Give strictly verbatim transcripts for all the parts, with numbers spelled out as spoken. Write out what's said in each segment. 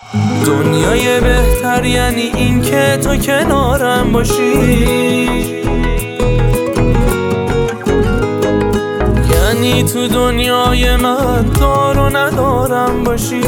دنیای بهتر یعنی این که تو کنارم باشی، یعنی تو دنیای من دار و ندارم باشی.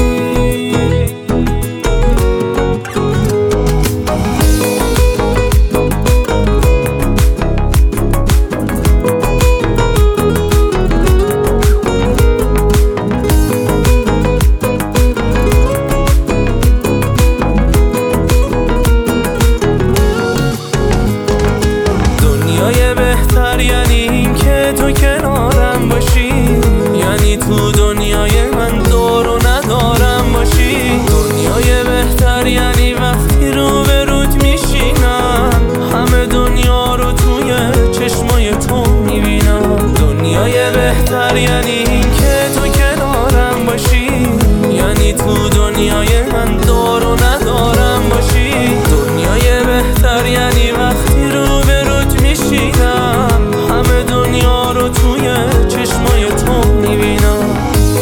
یعنی این که تو کنارم باشی، یعنی تو دنیای من دار و ندارم باشی. دنیای بهتر یعنی وقتی رو به رود میشینم، همه دنیا رو توی چشمای تو میبینم. دنیای بهتر یعنی این که تو کنارم باشی، یعنی تو دنیای من دار و ندارم باشی. دنیای بهتر یعنی وقتی رو به رود میشینم، همه دنیا رو توی چشمای تو میبینم.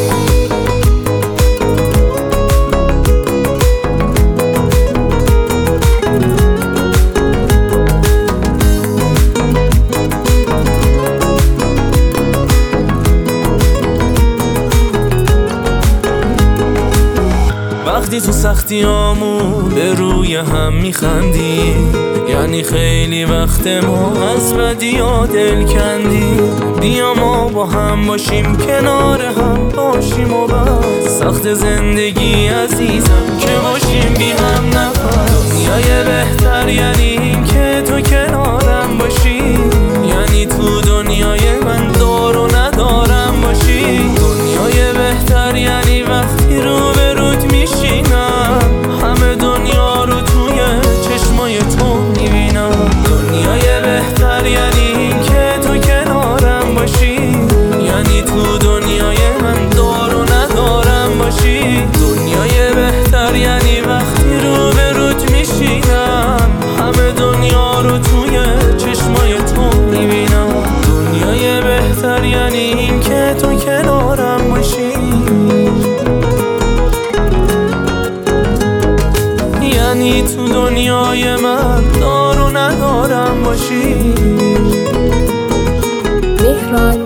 وقتی تو سختیامون به روی هم میخندی، یعنی خیلی وقت ما از بدیا دل کندی. بیا ما با هم باشیم، کنار هم باشیم و بس سخت زندگی عزیزم که باشیم بی هم نفس. دنیای بهتر یعنی این که تو کنارم باشی، یعنی تو دنیای من دار و ندارم باشی. دنیای بهتر یعنی وقتی رو به رود میشینم، همه دنیا رو توی چشمای تو میبینم. دنیای بهتر یعنی این که تو کنارم باشی، یعنی تو دنیای من دار و ندارم باشی. دنیای بهتر یعنی وقتی رو به رود میشینم، همه دنیا رو توی چشمای تو میبینم. دنیای بهتر یعنی این که تو کنارم باشی، یعنی تو دنیای من دار و ندارم باشی. مهران